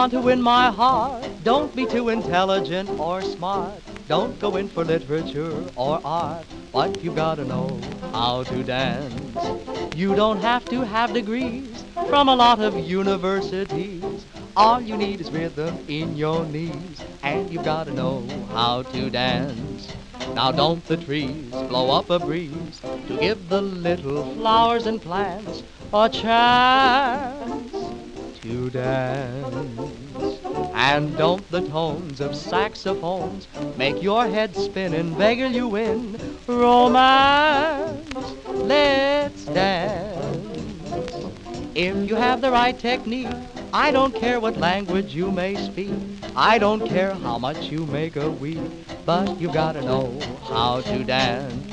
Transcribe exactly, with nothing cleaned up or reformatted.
want to win my heart, don't be too intelligent or smart. Don't go in for literature or art, but you gotta know how to dance. You don't have to have degrees from a lot of universities. All you need is rhythm in your knees, and you gotta know how to dance. Now don't the trees blow up a breeze to give the little flowers and plants a chance to dance? And don't the tones of saxophones make your head spin and beggar you in romance? Let's dance. If you have the right technique, I don't care what language you may speak. I don't care how much you make a week, but you gotta know how to dance.